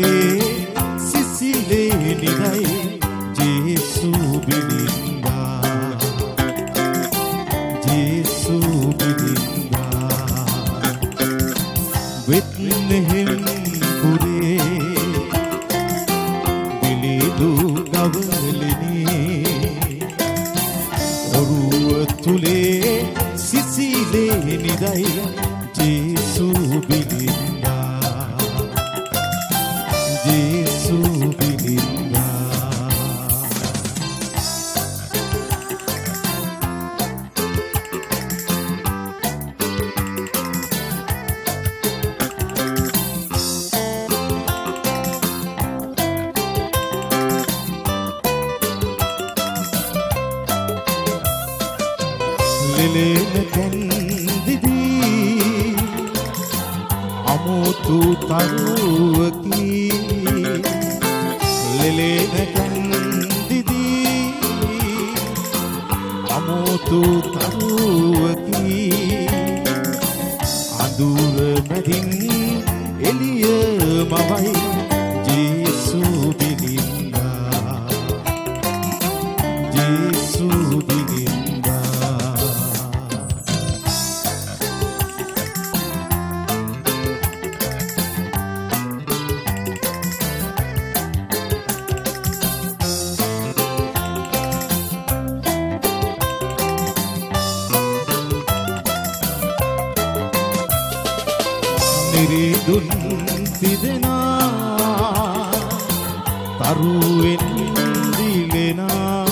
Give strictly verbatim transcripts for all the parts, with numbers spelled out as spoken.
තුලේ සිසිලේ නිරයි ජේසු බිලින්දා ජේසු බිලින්දා වෙත්නෙහිම් කුරේ බිලිදු ගවලනේ ඔරුව තුලේ සිසිලේ නිරයි ජේසු බිලින්දා ජේසු බිලින්දා ලෙලෙන කැන්දිදී අමුතු තරුවකි ලෙලෙන කැන්දිදී අමුතු තරුවකි අඳුර මැදින් එළිය මවයි ජේසු බිලින්දා ජේසු බිලින්දා නිරිදුන් තිදෙනා තරුවෙන් දිලෙනා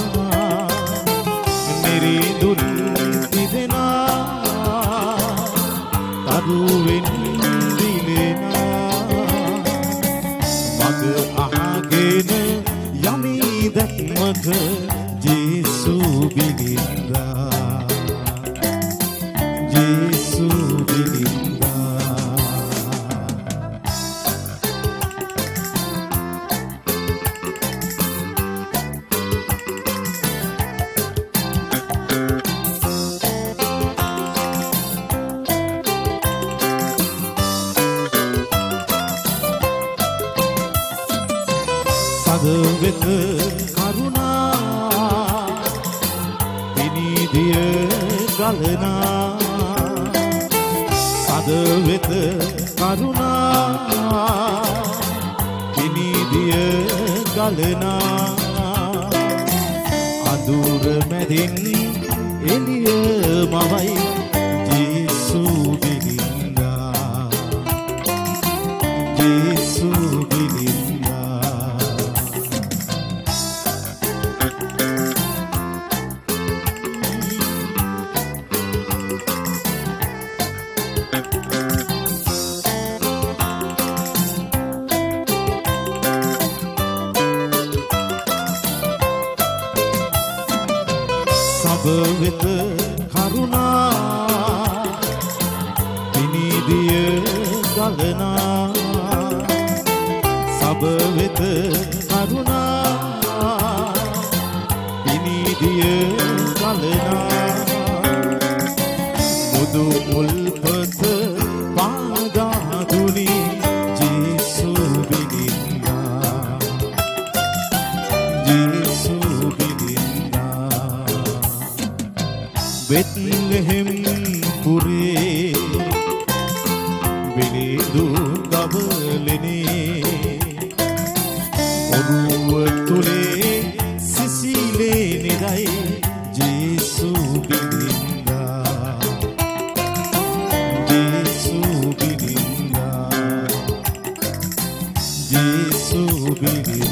නිරිදුන් තිදෙනා තරුවෙන් දිලෙනා මග අහගෙන යමි දැක්මක ජේසු බිලින්දා ජේසු බිලින්දා සදවෙත කරුණා පිනිදිය ගලනා සදවෙත කරුණා පිනිදිය ගලනා අඳුර මැදින් එළිය මවයි ජේසු බිලින්දා ජේසු බිලින්දා සබවෙත කරුණා පිනිදිය ගලනා සබවෙත කරුණා පිනිදිය ගලනා මුදු මුල්පත පාදාදුනි ජේසු බිලින්දා ජේසු බිලින්දා වෙත්ලෙහෙම් පුරේ බිලිදු ගවලනේ ඔරුව තුලේ සිසිලේ නිරයි ජේසු බිලින්දා ජේසු බිලින්දා ජේසු බිලින්දා